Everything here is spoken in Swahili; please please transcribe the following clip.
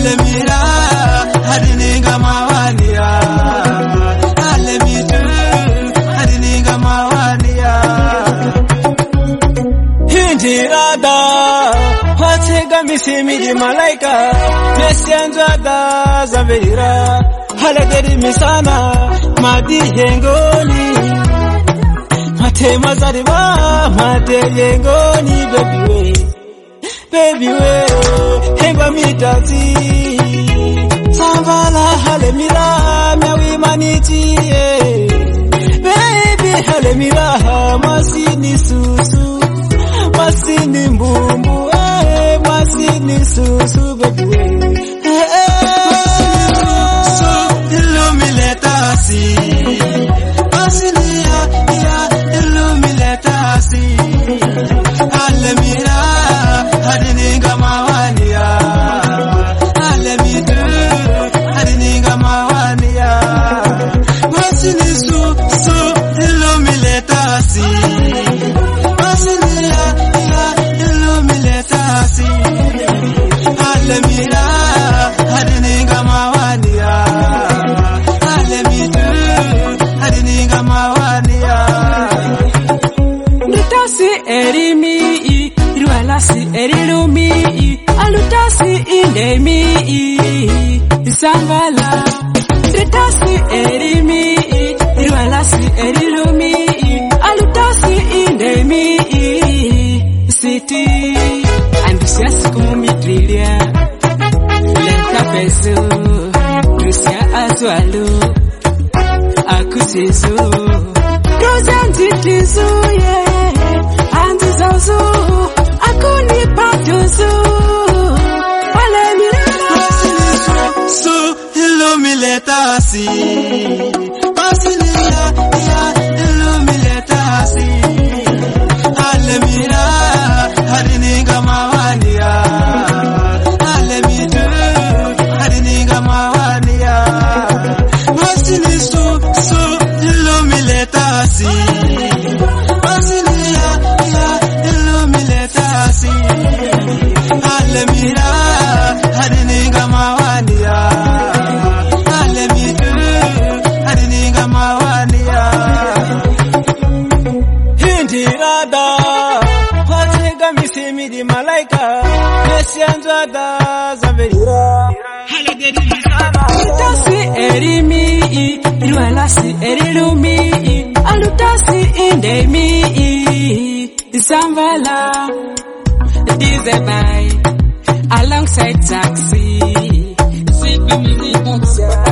alemira hadininga mawania alemitu hadininga mawania hindirada hatega misimidi malaika mesianzada zavira haladeri misana madi hengoni matema zariba made hengoni baby we hemba mitazi Samvala halemira miawi maniti baby halemira masini susu masini mbumbu masini susu baby so illuminatasi masini ya illuminatasi halemira hadininga mawania alemitu hadininga mawania masini so illuminatasi masini ya illuminatasi alemira hadininga mawania alemitu hadininga mawania Lutasi erimi Irwalasi erilumi alutasi indemi Samvala Lutasi erimi Irwalasi erilumi alutasi indemi City ambitious como mitrilia lenta peso Rusia azualo akusizo Rozantitizo Antizozo Akuni patuzo So illuminatasi masini ya illuminatasi alemira hadininga mawania alemitu hadininga mawania masini so illuminatasi masini ya illuminatasi alemira hadininga mawania alemitu hadininga mawania hindirada hatega misimidi malaika mesianzada zavira haladeri misana Lutasi erimi Irwalasi erilumi alutasi indemi Samvala Dizebai alongside taxi Sipping music